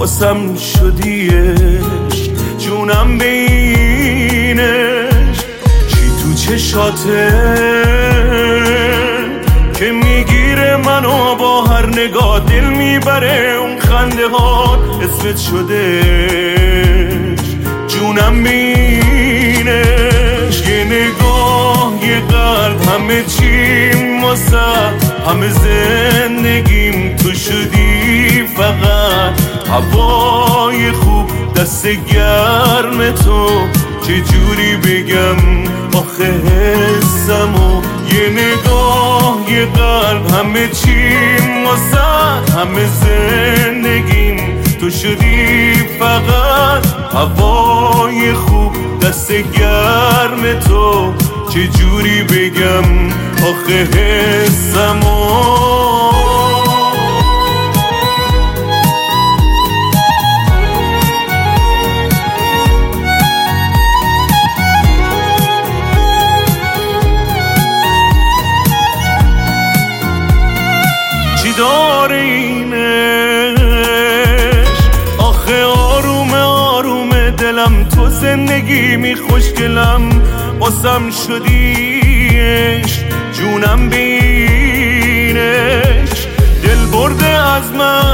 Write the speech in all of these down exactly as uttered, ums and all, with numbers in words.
واسم شدیش، جونم بینش. چی تو چشاته که میگیره منو با هر نگاه، دل میبره اون خنده ها اسمت شدهش، جونم بینش. یه نگاه یه قلب همه چیم واسه همه زندگیم تو شدی فقط هوای خوب دست گرم تو. چجوری بگم آخه حسمو، یه نگاه یه قلب همه چیم واسه همه زندگیم تو شدی فقط هوای خوب دست گرم تو. چجوری بگم آخه حسمو. داره اینش آخه آرومه آرومه دلم، تو زندگی می خوشگلم واسم شدیش، جونم بینش. دل برده از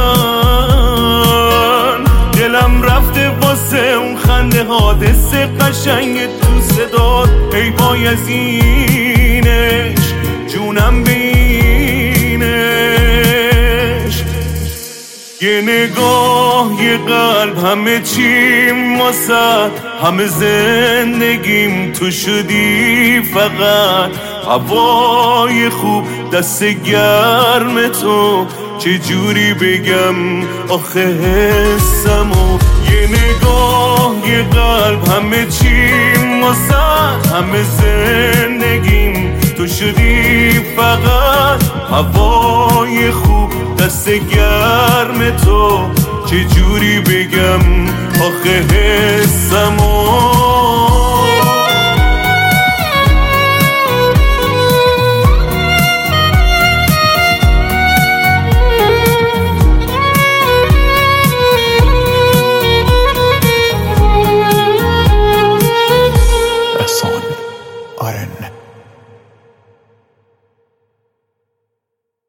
من، دلم رفته واسه اون خنده ها، دست قشنگ تو صدات ای بایزینش، جونم بینش. یه نگاه یه قلب همه چیم واسه همه زندگیم تو شدی فقط هوای خوب دست گرم تو. چجوری بگم آخه حسمو، یه نگاه یه قلب همه چیم واسه همه زندگیم تو شدی فقط هوای خوب دست گرم تو. چجوری بگم آخه حسمو.